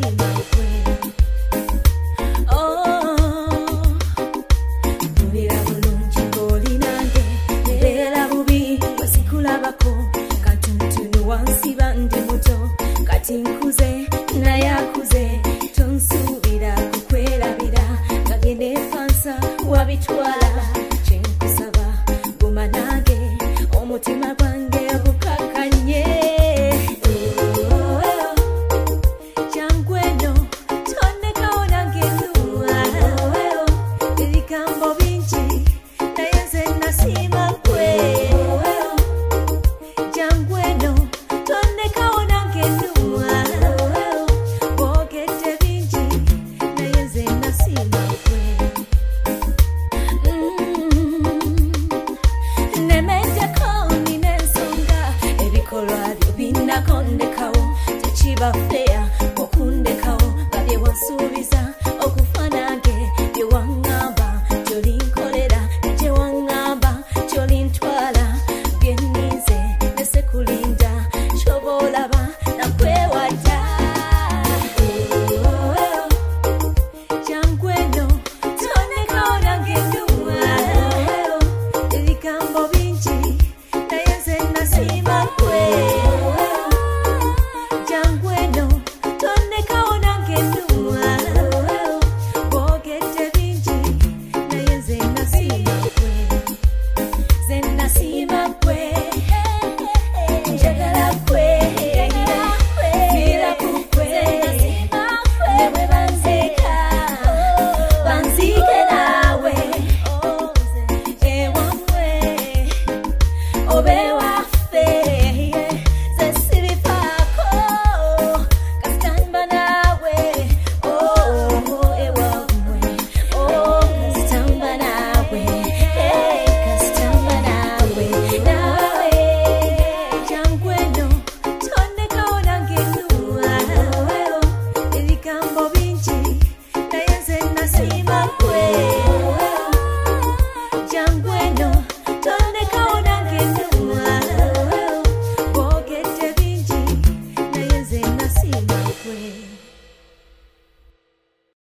nasima kwe. Mubira bulungi ng'oli nange, mbeera bubi bwesikulabako, katuntunu wansi bandi muto, kati nkuze naye akuze, tonsuubira kukwerabira, kagende fansa wabitwala, kyenkusaba guma nange, omutima gwange gukakanye. Jangu eno tondekawo nange nnuwa, ebigambo bingi naye nze nasima ggwe. Jangu eno tondekawo nange nnuwa, boogedde bingi naye nze nasima ggwe. Nemeddeko nina ensonga, ebikolwa byo binnakondekawo, tekiba fair okundekawo nga bye wansuubiza